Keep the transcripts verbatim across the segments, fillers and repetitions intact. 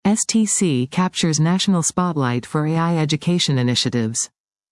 S T C captures national spotlight for A I education initiatives.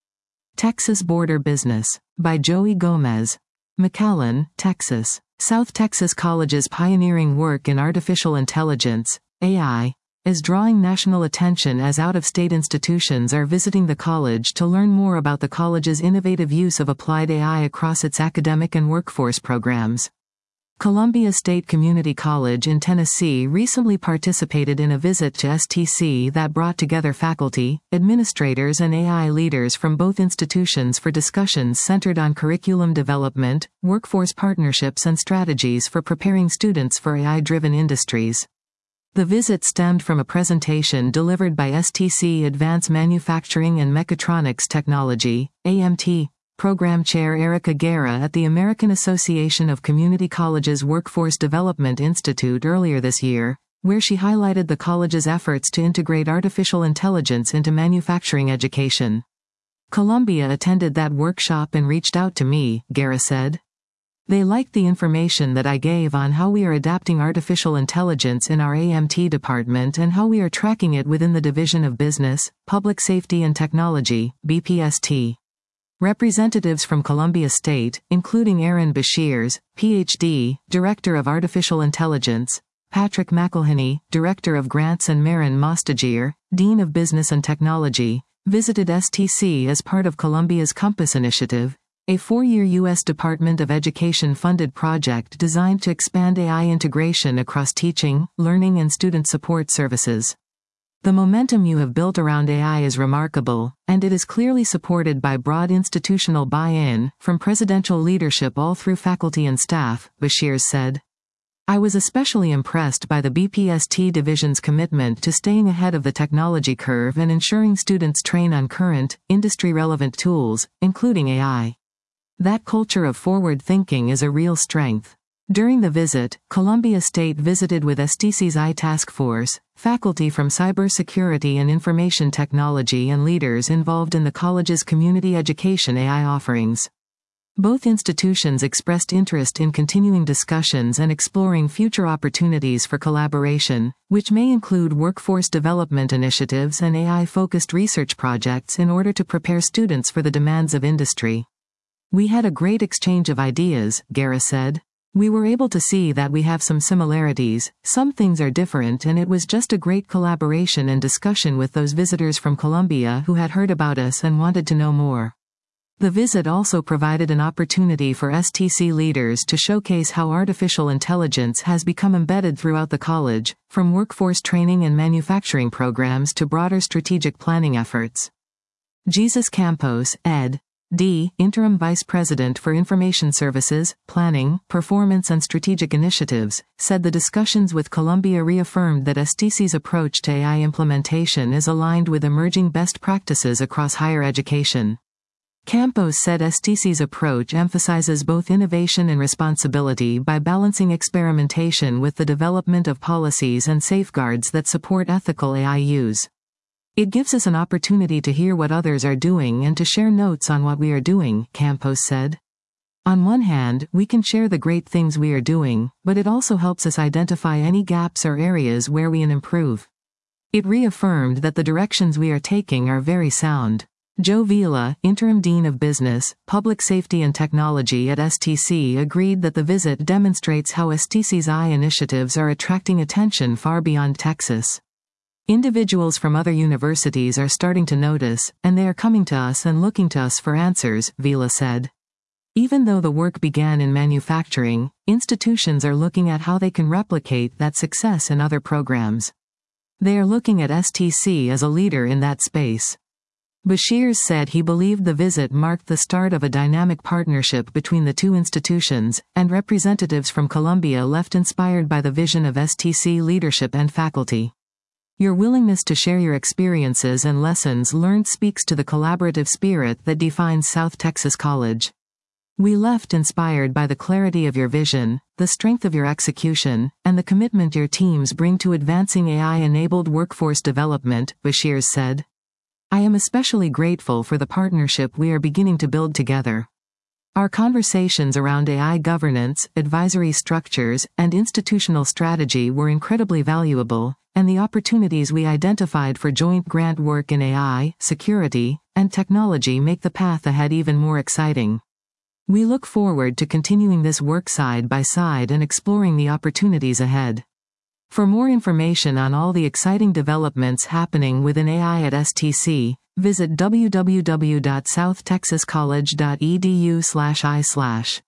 Texas Border Business, by Joey Gomez. McAllen, Texas. South Texas College's pioneering work in artificial intelligence, A I, is drawing national attention as out-of-state institutions are visiting the college to learn more about the college's innovative use of applied A I across its academic and workforce programs. Columbia State Community College in Tennessee recently participated in a visit to S T C that brought together faculty, administrators and A I leaders from both institutions for discussions centered on curriculum development, workforce partnerships and strategies for preparing students for A I-driven industries. The visit stemmed from a presentation delivered by S T C Advanced Manufacturing and Mechatronics Technology, A M T, Program Chair Erica Guerra at the American Association of Community Colleges Workforce Development Institute earlier this year, where she highlighted the college's efforts to integrate artificial intelligence into manufacturing education. Columbia attended that workshop and reached out to me, Guerra said. They liked the information that I gave on how we are adapting artificial intelligence in our A M T department and how we are tracking it within the Division of Business, Public Safety and Technology, B P S T. Representatives from Columbia State, including Aaron Bashirs, P H D, Director of Artificial Intelligence, Patrick McElhinney, Director of Grants and Marin Mostajir, Dean of Business and Technology, visited S T C as part of Columbia's Compass Initiative, a four-year U S Department of Education-funded project designed to expand A I integration across teaching, learning and student support services. The momentum you have built around A I is remarkable, and it is clearly supported by broad institutional buy-in, from presidential leadership all through faculty and staff, Bashirs said. I was especially impressed by the B P S T division's commitment to staying ahead of the technology curve and ensuring students train on current, industry-relevant tools, including A I. That culture of forward thinking is a real strength. During the visit, Columbia State visited with S T C's I Task Force, faculty from cybersecurity and information technology and leaders involved in the college's community education A I offerings. Both institutions expressed interest in continuing discussions and exploring future opportunities for collaboration, which may include workforce development initiatives and A I-focused research projects in order to prepare students for the demands of industry. We had a great exchange of ideas, Guerra said. We were able to see that we have some similarities, some things are different, and it was just a great collaboration and discussion with those visitors from Columbia who had heard about us and wanted to know more. The visit also provided an opportunity for S T C leaders to showcase how artificial intelligence has become embedded throughout the college, from workforce training and manufacturing programs to broader strategic planning efforts. Jesus Campos, Ed D, Interim Vice President for Information Services, Planning, Performance and Strategic Initiatives, said the discussions with Columbia reaffirmed that S T C's approach to A I implementation is aligned with emerging best practices across higher education. Campos said S T C's approach emphasizes both innovation and responsibility by balancing experimentation with the development of policies and safeguards that support ethical A I use. It gives us an opportunity to hear what others are doing and to share notes on what we are doing, Campos said. On one hand, we can share the great things we are doing, but it also helps us identify any gaps or areas where we can improve. It reaffirmed that the directions we are taking are very sound. Joe Vila, Interim Dean of Business, Public Safety and Technology at S T C, agreed that the visit demonstrates how S T C's A I initiatives are attracting attention far beyond Texas. Individuals from other universities are starting to notice, and they are coming to us and looking to us for answers, Vila said. Even though the work began in manufacturing, institutions are looking at how they can replicate that success in other programs. They are looking at S T C as a leader in that space. Bashirs said he believed the visit marked the start of a dynamic partnership between the two institutions, and representatives from Columbia left inspired by the vision of S T C leadership and faculty. Your willingness to share your experiences and lessons learned speaks to the collaborative spirit that defines South Texas College. We left inspired by the clarity of your vision, the strength of your execution, and the commitment your teams bring to advancing A I-enabled workforce development, Bashirs said. I am especially grateful for the partnership we are beginning to build together. Our conversations around A I governance, advisory structures, and institutional strategy were incredibly valuable, and the opportunities we identified for joint grant work in A I, security, and technology make the path ahead even more exciting. We look forward to continuing this work side by side and exploring the opportunities ahead. For more information on all the exciting developments happening within A I at S T C, visit w w w dot south texas college dot e d u slash i slash